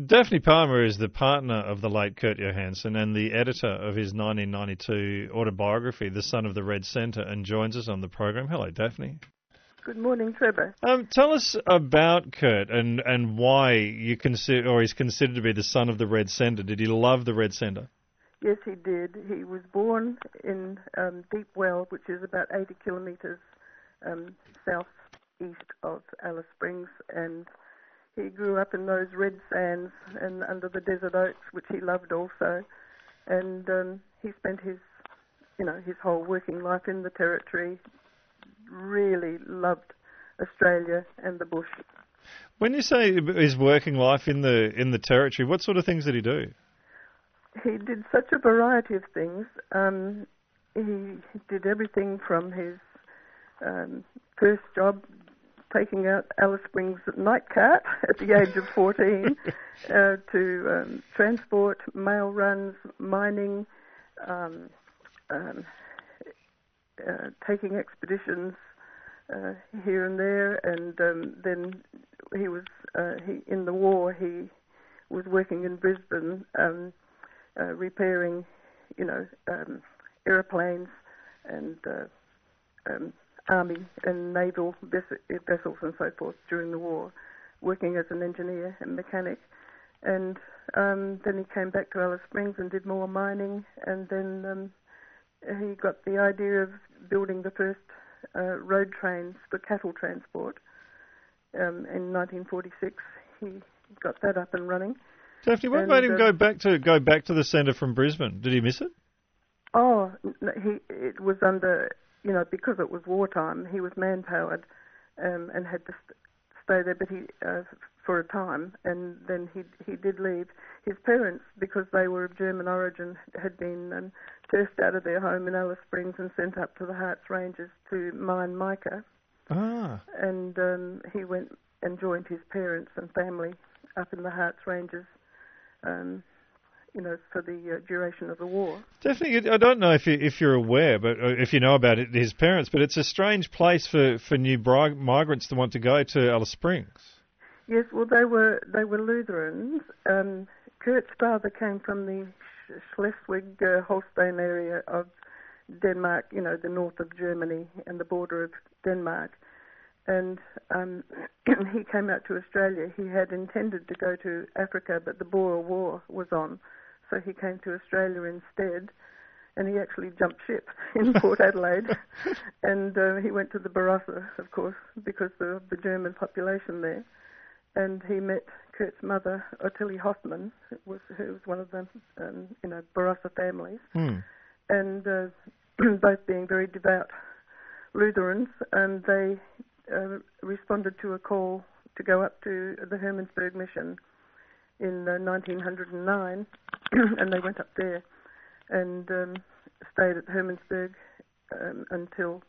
Daphne Palmer is the partner of the late Kurt Johansson and the editor of his 1992 autobiography, The Son of the Red Centre, and joins us on the program. Hello, Daphne. Good morning, Trevor. Tell us about Kurt and why you consider, or he's considered to be the son of the Red Centre. Did he love the Red Centre? Yes, he did. He was born in Deep Well, which is about 80 kilometres southeast of Alice Springs, and he grew up in those red sands and under the desert oaks, which he loved also. And he spent his whole working life in the territory. Really loved Australia and the bush. When you say his working life in the territory, what sort of things did he do? He did such a variety of things. He did everything from his first job, taking out Alice Springs night cart at the age of 14, to transport, mail runs, mining, taking expeditions here and there, and then he was in the war. He was working in Brisbane, repairing, aeroplanes and army and naval vessels and so forth during the war, working as an engineer and mechanic. And then he came back to Alice Springs and did more mining, and then he got the idea of building the first road trains for cattle transport. In 1946, he got that up and running. Daphne, what made him go back to the centre from Brisbane? Did he miss it? Oh, it was under, because it was wartime, he was man-powered and had to stay there, but he for a time, and then he did leave. His parents, because they were of German origin, had been turfed out of their home in Alice Springs and sent up to the Harts Ranges to mine mica. Ah. And he went and joined his parents and family up in the Harts Ranges, for the duration of the war. Definitely, I don't know if you're aware, but if you know about it, his parents, but it's a strange place for new migrants to want to go to Alice Springs. Yes, well, they were Lutherans. Kurt's father came from the Schleswig-Holstein area of Denmark, the north of Germany and the border of Denmark. And he came out to Australia. He had intended to go to Africa, but the Boer War was on, so he came to Australia instead. And he actually jumped ship in Port Adelaide. And he went to the Barossa, of course, because of the German population there. And he met Kurt's mother, Ottilie Hoffmann, who was one of the, Barossa families. And both being very devout Lutherans, and they responded to a call to go up to the Hermannsburg Mission in 1909, and they went up there and stayed at Hermannsburg until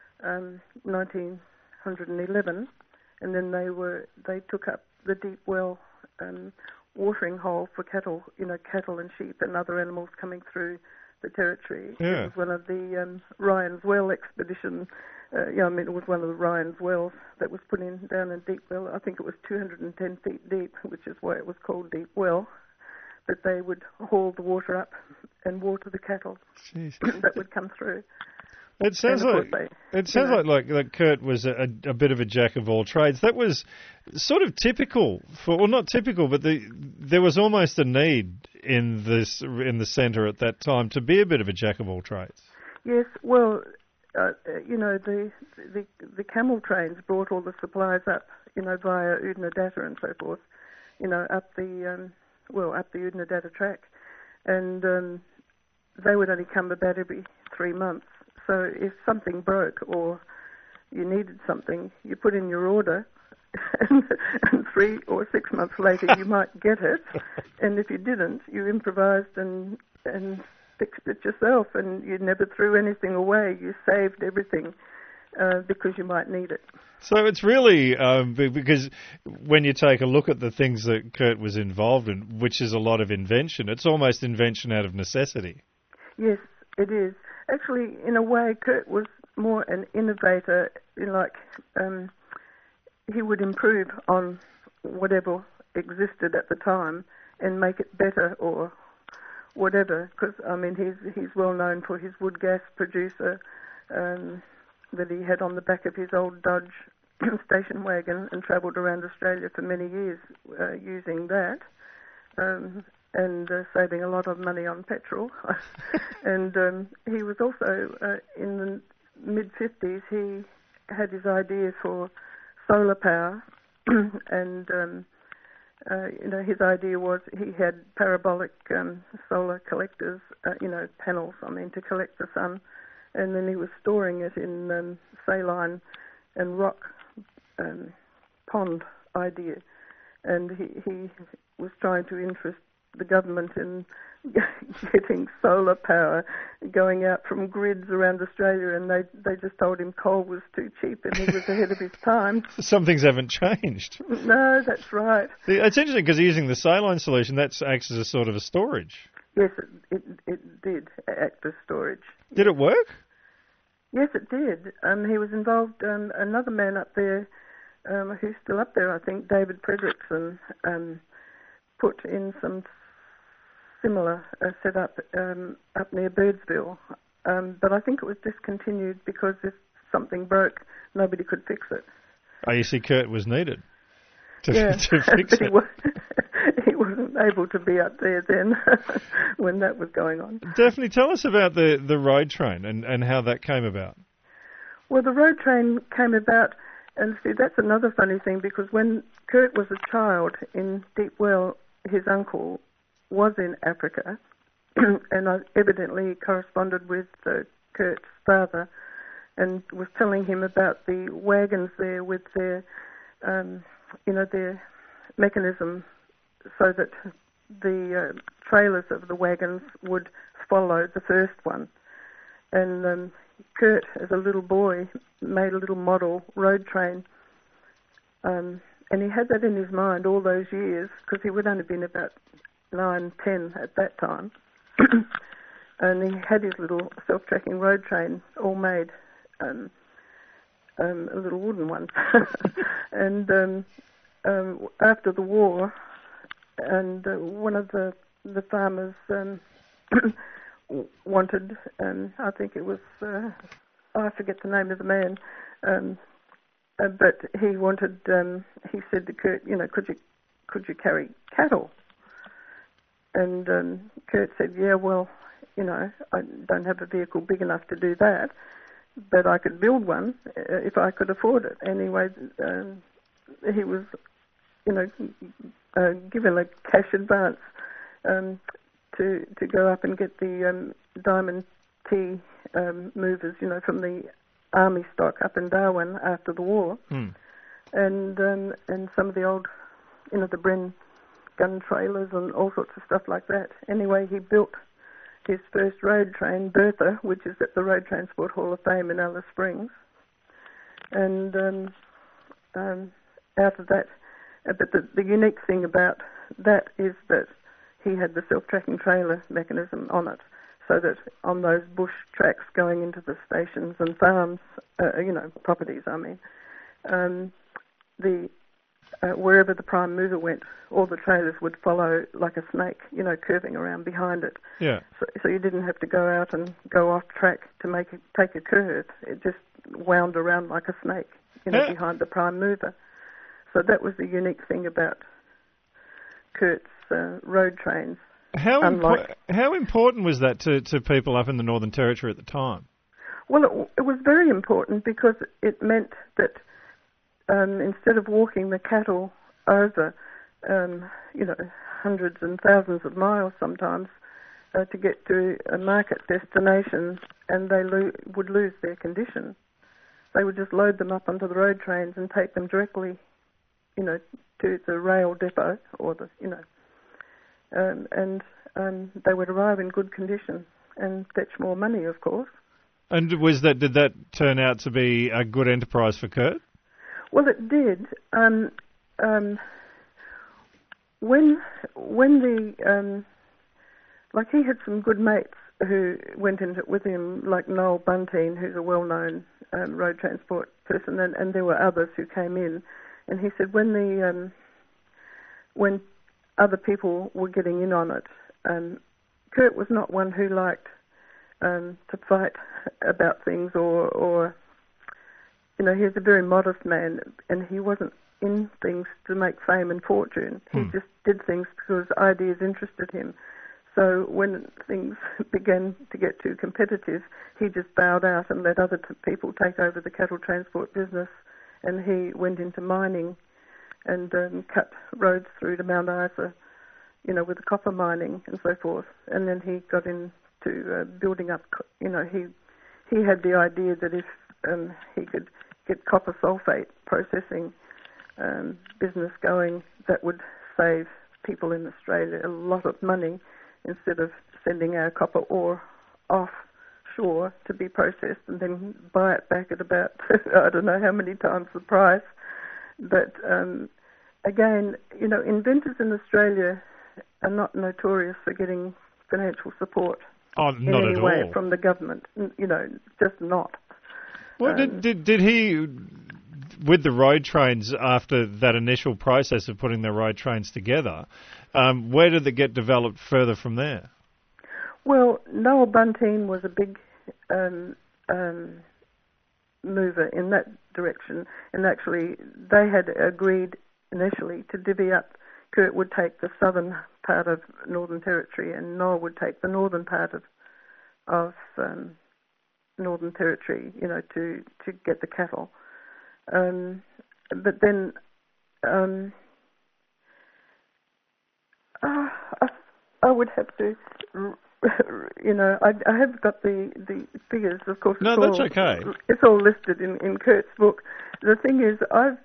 1911, and then they took up the Deep Well watering hole for cattle, cattle and sheep and other animals coming through the territory. Yeah. It was one of the Ryan's Well expedition. It was one of the Ryan's Wells that was put in down in Deep Well. I think it was 210 feet deep, which is why it was called Deep Well. But they would haul the water up and water the cattle that would come through. It sounds like Kurt was a bit of a jack of all trades. That was sort of typical not typical, but there was almost a need in the centre at that time to be a bit of a jack of all trades. Yes, well, the camel trains brought all the supplies up, via Oodnadatta and so forth, up the Oodnadatta track, and they would only come about every 3 months. So if something broke or you needed something, you put in your order, and 3 or 6 months later you might get it. And if you didn't, you improvised and fixed it yourself, and you never threw anything away. You saved everything because you might need it. So it's really, because when you take a look at the things that Kurt was involved in, which is a lot of invention, it's almost invention out of necessity. Yes, it is. Actually, in a way, Kurt was more an innovator. He would improve on whatever existed at the time and make it better or whatever. Because I mean, he's well known for his wood gas producer that he had on the back of his old Dodge station wagon and travelled around Australia for many years using that. And saving a lot of money on petrol. And he was also, in the mid-50s, he had his idea for solar power. And, his idea was he had parabolic solar collectors, panels, to collect the sun. And then he was storing it in saline and rock pond idea. And he was trying to interest the government in getting solar power going out from grids around Australia, and they just told him coal was too cheap and he was ahead of his time. Some things haven't changed. No, that's right. It's interesting because using the saline solution, that acts as a sort of a storage. Yes, it did act as storage. Did it work? Yes, it did. He was involved, another man up there, who's still up there, I think, David Fredrickson, put in some similar setup up near Birdsville. But I think it was discontinued because if something broke, nobody could fix it. Oh, you see, Kurt was needed to fix but it. He wasn't able to be up there then when that was going on. Definitely tell us about the road train and how that came about. Well, the road train came about, and see, that's another funny thing, because when Kurt was a child in Deep Well, his uncle was in Africa, and I evidently corresponded with Kurt's father and was telling him about the wagons there with their, their mechanism so that the trailers of the wagons would follow the first one. And Kurt, as a little boy, made a little model road train, and he had that in his mind all those years, because he would only been about 9, 10 at that time. And he had his little self-tracking road train all made, a little wooden one. And after the war, and one of the farmers wanted, I think it was, I forget the name of the man, but he wanted, he said to Kurt, could you carry cattle? And Kurt said, yeah, well, I don't have a vehicle big enough to do that, but I could build one if I could afford it. Anyway, he was, given a cash advance to go up and get the Diamond T movers, from the army stock up in Darwin after the war, and some of the old, the Bren gun trailers and all sorts of stuff like that. Anyway, he built his first road train, Bertha, which is at the Road Transport Hall of Fame in Alice Springs. And out of that, but the unique thing about that is that he had the self-tracking trailer mechanism on it, so that on those bush tracks going into the stations and farms, properties, wherever the prime mover went, all the trailers would follow like a snake, curving around behind it. Yeah. So you didn't have to go out and go off track to take a curve. It just wound around like a snake, behind the prime mover. So that was the unique thing about Kurt's road trains. How important was that to people up in the Northern Territory at the time? Well, it was very important because it meant that instead of walking the cattle over, hundreds and thousands of miles sometimes to get to a market destination, and they would lose their condition, they would just load them up onto the road trains and take them directly, to the rail depot or and they would arrive in good condition and fetch more money, of course. And did that turn out to be a good enterprise for Kurt? Well, it did. When the he had some good mates who went into it with him, like Noel Bunteen, who's a well-known road transport person, and there were others who came in. And he said when when other people were getting in on it. Kurt was not one who liked to fight about things or he was a very modest man, and he wasn't in things to make fame and fortune. He just did things because ideas interested him. So when things began to get too competitive, he just bowed out and let other people take over the cattle transport business, and he went into mining and cut roads through to Mount Isa, with the copper mining and so forth. And then he got into building up, he had the idea that if he could get copper sulfate processing business going, that would save people in Australia a lot of money instead of sending our copper ore offshore to be processed and then buy it back at about, I don't know how many times the price. But again, inventors in Australia are not notorious for getting financial support in any way from the government. Just not. Well, did he, with the road trains, after that initial process of putting the road trains together, where did it get developed further from there? Well, Noel Bunting was a big mover in that direction, and actually they had agreed initially to divvy up. Kurt would take the southern part of Northern Territory, and Noel would take the northern part of Northern Territory, to get the cattle. But then I would have to, I have got the figures, of course. No, that's okay. It's all listed in Kurt's book. The thing is,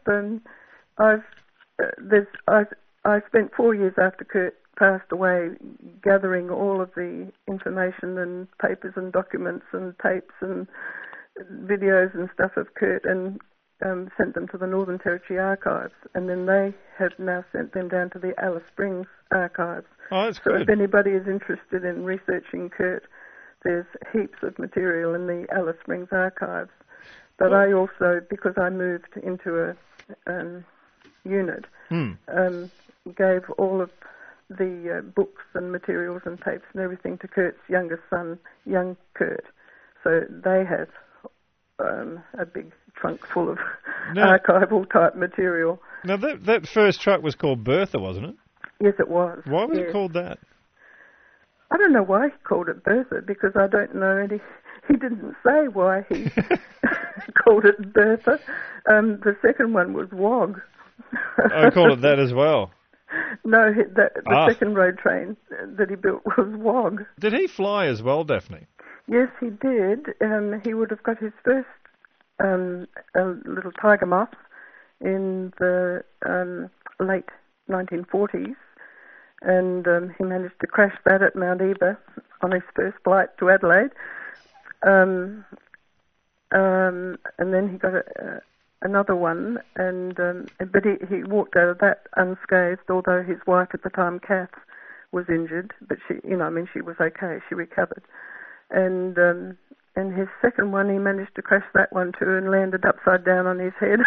I spent 4 years after Kurt passed away gathering all of the information and papers and documents and tapes and videos and stuff of Kurt and sent them to the Northern Territory Archives, and then they have now sent them down to the Alice Springs Archives. Oh, that's so good. If anybody is interested in researching Kurt, there's heaps of material in the Alice Springs Archives. But I also, because I moved into a unit, gave all of the books and materials and tapes and everything to Kurt's youngest son, young Kurt. So they have a big trunk full of archival type material. Now that first truck was called Bertha, wasn't it? Yes, it was. Why was it called that? I don't know why he called it Bertha, because I don't know any. He didn't say why he called it Bertha. The second one was Wog. I called it that as well. No, the second road train that he built was Wog. Did he fly as well, Daphne? Yes, he did. He would have got his first little Tiger Moth in the late 1940s, and he managed to crash that at Mount Eva on his first flight to Adelaide. And then he got another one, but he walked out of that unscathed, although his wife at the time, Kath, was injured, but she was okay, she recovered. And his second one, he managed to crash that one too and landed upside down on his head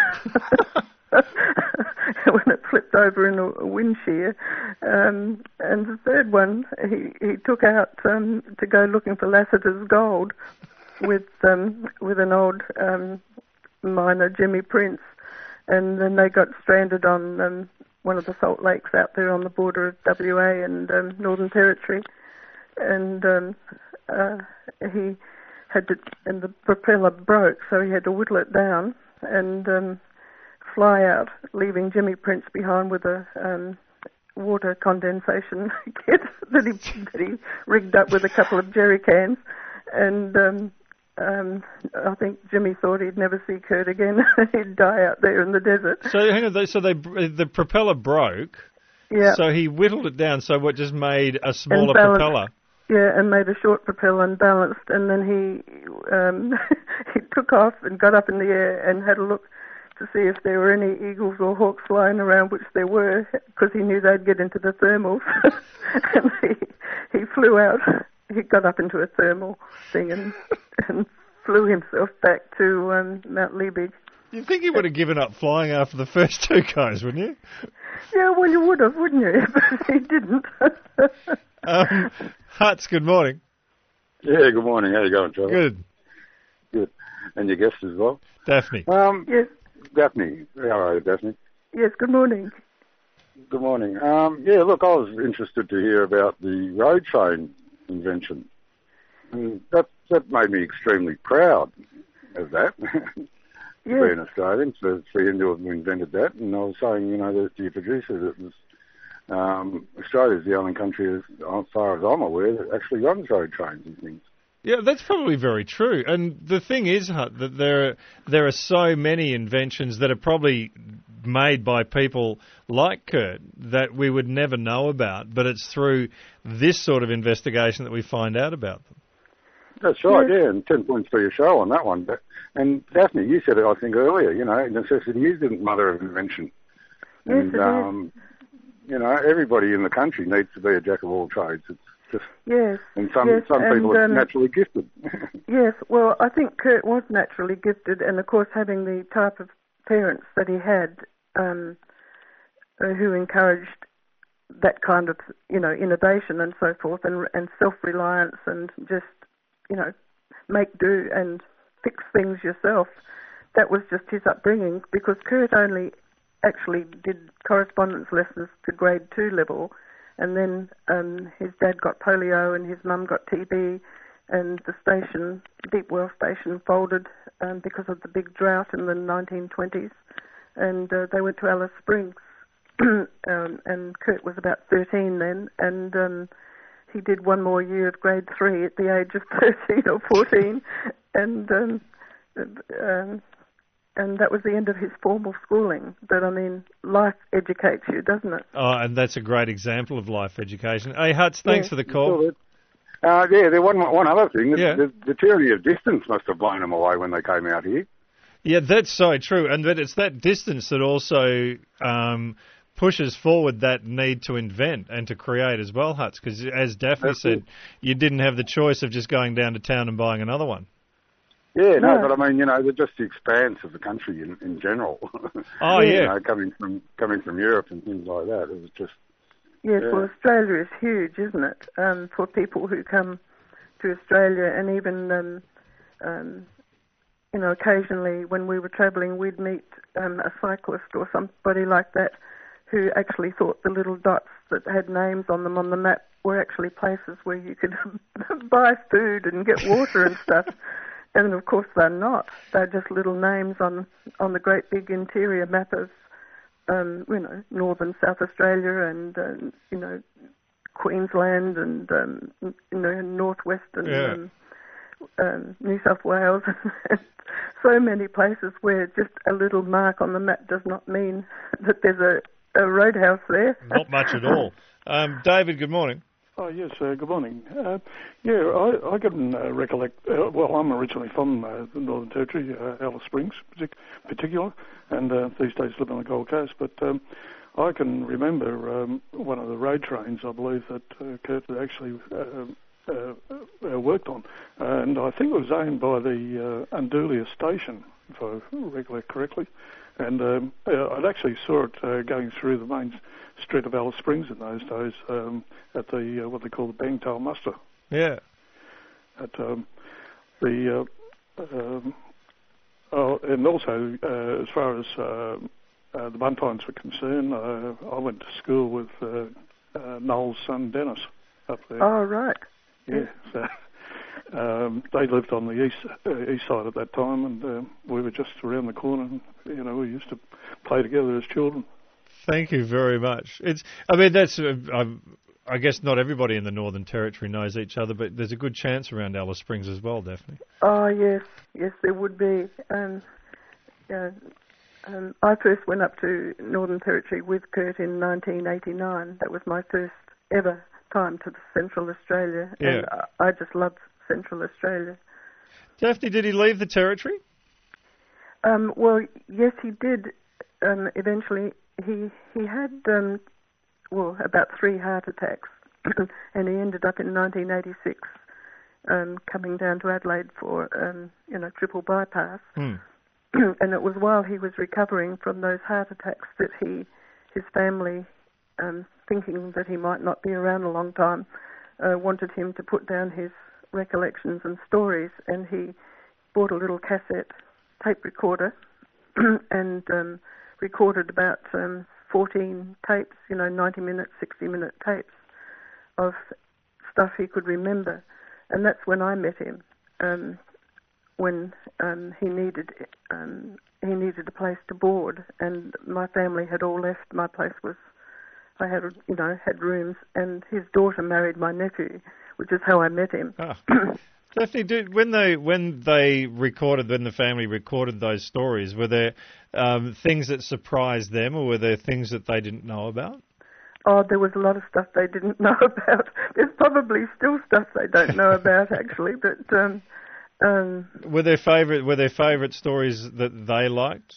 when it flipped over in a wind shear. And the third one, he took out to go looking for Lassiter's gold with an old miner, Jimmy Prince, and then they got stranded on one of the salt lakes out there on the border of WA and Northern Territory, and he had to, and the propeller broke, so he had to whittle it down and fly out, leaving Jimmy Prince behind with a water condensation kit that he rigged up with a couple of jerry cans, and I think Jimmy thought he'd never see Kurt again. He'd die out there in the desert. So hang on, the propeller broke. Yeah. So he whittled it down, so what just made a smaller propeller. Yeah, and made a short propeller and balanced, and then he took off and got up in the air and had a look to see if there were any eagles or hawks flying around, which there were, because he knew they'd get into the thermals. And he flew out. He got up into a thermal thing and flew himself back to Mount Liebig. You'd think he would have given up flying after the first two goes, wouldn't you? Yeah, well, you would have, wouldn't you? But he didn't. Hutz, good morning. Yeah, good morning. How you going, Trevor? Good. Good. And your guest as well? Daphne. Yes. Daphne. How are you, Daphne? Yes, good morning. Good morning. Yeah, look, I was interested to hear about the road train invention. And that made me extremely proud of that. Yes. Being Australian, for him to have invented that. And I was saying, to your producer, that was Australia's the only country, as far as I'm aware, that actually runs road trains and things. Yeah, that's probably very true. And the thing is, Hut, that there are so many inventions that are probably made by people like Kurt that we would never know about, but it's through this sort of investigation that we find out about them. That's right, yeah, and 10 points for your show on that one. And Daphne, you said it, I think, earlier, necessity is the mother of invention. Yes, and, everybody in the country needs to be a jack of all trades. It's just, yes. And some people are naturally gifted. Yes, well, I think Kurt was naturally gifted, and of course having the type of parents that he had, who encouraged that kind of, innovation and so forth, and self-reliance, and just, make do and fix things yourself. That was just his upbringing, because Kurt only actually did correspondence lessons to grade 2 level, and then his dad got polio and his mum got TB, and the station, Deep Well Station, folded because of the big drought in the 1920s, and they went to Alice Springs, and Kurt was about 13 then, and he did one more year of grade 3 at the age of 13 or 14, and that was the end of his formal schooling. But, life educates you, doesn't it? Oh, and that's a great example of life education. Hey, Hutz, thanks for the call. There one other thing. Yeah. The tyranny of distance must have blown them away when they came out here. Yeah, that's so true. And that it's that distance that also pushes forward that need to invent and to create as well, Hutz, because as Daphne said, you didn't have the choice of just going down to town and buying another one. Yeah, no, but just the expanse of the country in general. Oh, yeah. Coming from Europe and things like that, it was just... Yes, well, Australia is huge, isn't it, for people who come to Australia, and even, occasionally when we were travelling, we'd meet a cyclist or somebody like that who actually thought the little dots that had names on them on the map were actually places where you could buy food and get water and stuff. And of course they're not. They're just little names on the great big interior map of, northern South Australia and, Queensland and, northwestern New South Wales. So many places where just a little mark on the map does not mean that there's a roadhouse there. Not much at all. David, good morning. Oh, yes, good morning. I can recollect, I'm originally from the Northern Territory, Alice Springs particular, and these days live on the Gold Coast, but I can remember one of the road trains, I believe, that Kurt had actually worked on, and I think it was owned by the Undulia station, if I recollect correctly, and I'd actually saw it going through the main street of Alice Springs in those days at the what they call the Bangtail Muster. Yeah. At and also as far as the Buntines were concerned, I went to school with Noel's son Dennis up there. Oh, right. Yeah. So they lived on the east side at that time, and we were just around the corner. And, we used to play together as children. Thank you very much. That's. I guess not everybody in the Northern Territory knows each other, but there's a good chance around Alice Springs as well, Daphne. Oh, yes, there would be. I first went up to Northern Territory with Kurt in 1989. That was my first ever time to Central Australia, and I just loved Central Australia. Daphne, did he leave the Territory? Well, yes, he did. Eventually, he had about 3 heart attacks, and he ended up in 1986 coming down to Adelaide for triple bypass. and it was while he was recovering from those heart attacks that his family, thinking that he might not be around a long time, wanted him to put down his recollections and stories, and he bought a little cassette tape recorder and recorded about 14 tapes, 90-minute, 60-minute tapes of stuff he could remember. And that's when I met him, when he needed a place to board, and my family had all left. My place was, I had rooms, and his daughter married my nephew, which is how I met him. Oh. Stephanie, when the family recorded those stories, were there things that surprised them, or were there things that they didn't know about? Oh, there was a lot of stuff they didn't know about. There's probably still stuff they don't know about, actually. But were there favourite stories that they liked?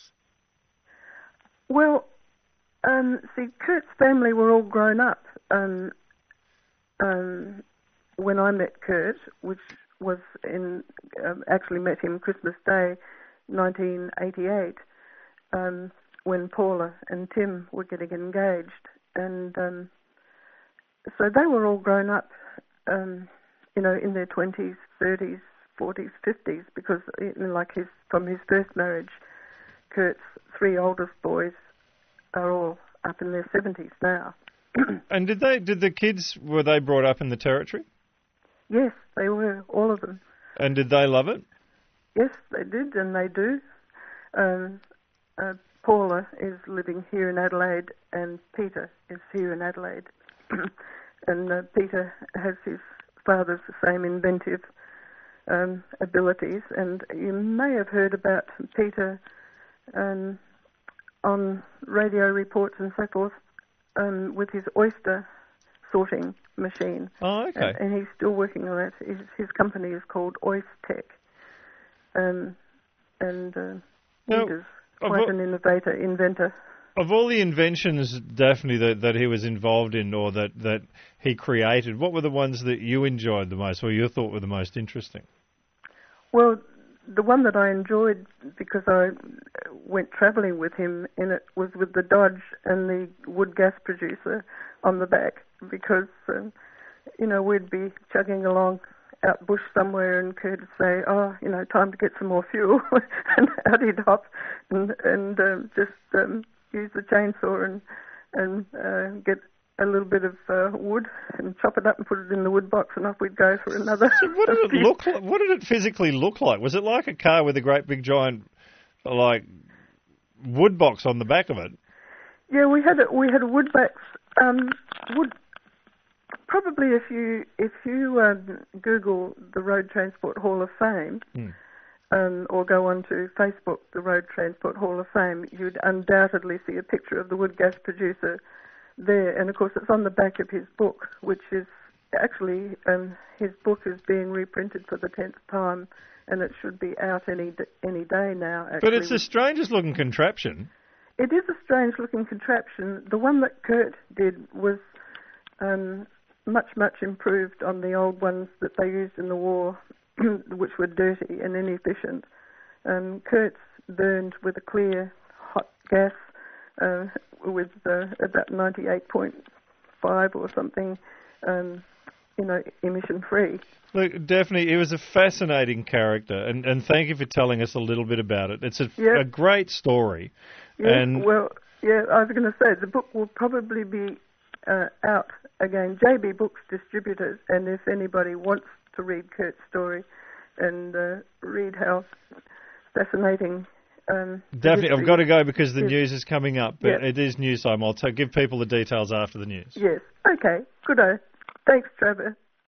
Well, see, Kurt's family were all grown up when I met Kurt, which was actually met him Christmas Day, 1988, when Paula and Tim were getting engaged. And so they were all grown up, in their 20s, 30s, 40s, 50s, because from his first marriage, Kurt's 3 oldest boys are all up in their 70s now. And did the kids, were they brought up in the Territory? Yes, they were, all of them. And did they love it? Yes, they did, and they do. Paula is living here in Adelaide, and Peter is here in Adelaide. And Peter has his father's same inventive abilities, and you may have heard about Peter on radio reports and so forth with his oyster sorting machine. Oh, okay. And he's still working on it. His company is called Oyster. Peter's quite an inventor. Of all the inventions, Daphne, that he was involved in or that he created, what were the ones that you enjoyed the most or you thought were the most interesting? Well, the one that I enjoyed because I went travelling with him in it was with the Dodge and the wood gas producer on the back, because, we'd be chugging along out bush somewhere and Kurt would say, time to get some more fuel. And out he'd hop and just use the chainsaw and get a little bit of wood and chop it up and put it in the wood box, and off we'd go for another. So what did it look like? What did it physically look like? Was it like a car with a great big giant wood box on the back of it? Yeah, we had a wood box. Probably if you Google the Road Transport Hall of Fame, or go onto Facebook, the Road Transport Hall of Fame, you'd undoubtedly see a picture of the wood gas producer there. And of course, it's on the back of his book, which is actually his book is being reprinted for the 10th time, and it should be out any day now. Actually. But it's the strangest looking contraption. It is a strange looking contraption. The one that Kurt did was much improved on the old ones that they used in the war, which were dirty and inefficient. Kurt's burned with a clear hot gas with about 98.5 or something, emission free. Look, Daphne, he was a fascinating character, and thank you for telling us a little bit about it. It's a great story. Yeah, I was going to say, the book will probably be out again. JB Books distributors, and if anybody wants to read Kurt's story and read how fascinating. Daphne, I've got to go because the news is coming up, but it is news time. I'll give people the details after the news. Yes. Okay. Good-o. Thanks, Trevor.